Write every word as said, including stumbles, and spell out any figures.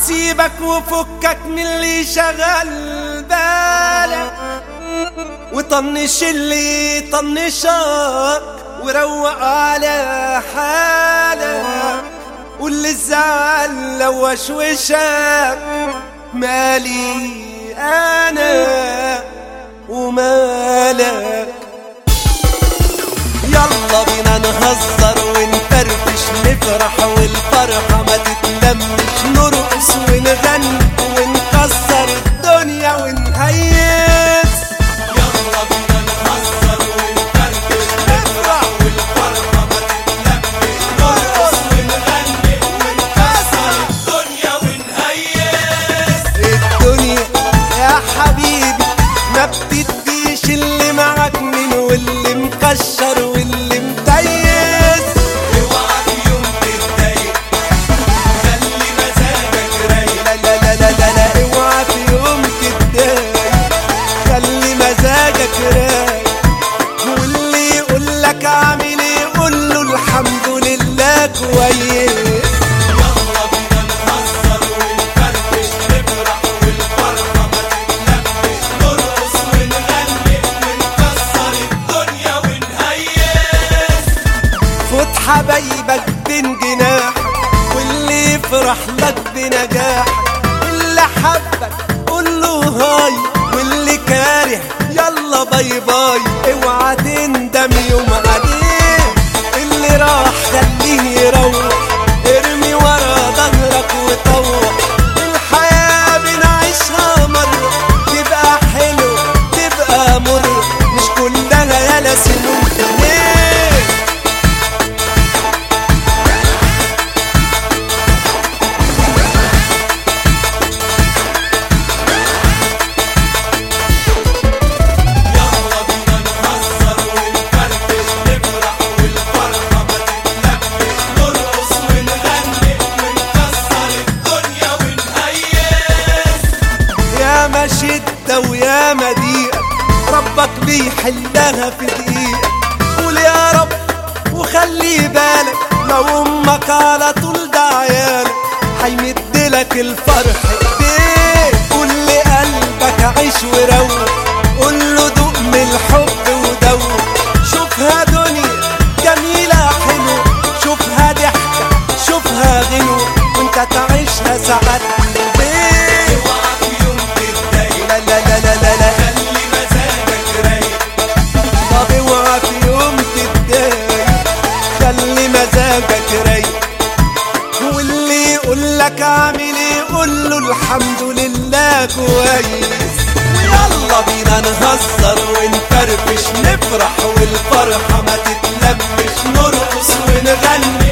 سيبك وفكك من اللي شغل بالك، وطنش اللي طنشك وروق على حالك، واللي الزعل لو وشوشك مالي انا ومالك. يلا بينا نهزر ونفرفش نفرح والفرحة ما تتلمش، نرقص ونغني ونكسر الدنيا ونهيس. يلا بينا نهزر ونفرفش نفرح والفرحة ما تتلمش، نرقص ونغني ونكسر الدنيا ونهيس. الدنيا يا حبيبي ما بتديش اللي معاك من واللي مكشر واللي متيس. اوعى في يوم تتضايق، خلي مزاجك رايق. لا لا لا لا لا لا اوعى في يوم تتضايق، خلي مزاجك رايق. واللي يقولك اعمل ايه قوله الحمد لله كويس. يلا بينا نهزر ونفرفش نفرح والفرحة ما تتلمش، نرقص ونغني ونكسر الدنيا ونهيس. خد حبايبك بين جناحك واللي يفرح لك بنجاحك، اللي حبك قوله هاي واللي كاره يلا باي باي. اوعى تندم يوم عليه، اللي راح خليه يروح، ارمي ورا ظهرك وطوح. الحياة بنعيشها مرة، تبقى حلو تبقى مر، مش كلها يالا سنون ليه. يلا بينا نهزر ونفرفش نفرح والفرحة ما تتلمش، نرقص ونغني ونكسر الدنيا ونهيس. يا ما شدة ويا ما ضيقة ربك بيحلها في دقيقة. قول يا رب وخلي بالك، لو امك على طول ده عيالك هيمدلك الفرح ايديه. قول لقلبك عيش وروق، قول له دوق من الحب ودوق. شوفها دنيا جميلة حلوة، شوفها ضحكة شوفها غنوة، وانت تعيشها ساعات ليه. اوعى في يوم تتضايق، لا لا لا لا لا لا خلي مزاجك رايق. طب اوعى في يوم تتضايق، خلي مزاجك رايق. واللي يقولك اعمل ايه قوله الحمد لله كويس. ويلا بينا نهزر ونفرفش نفرح والفرحة ما تتلمش، نرقص ونغني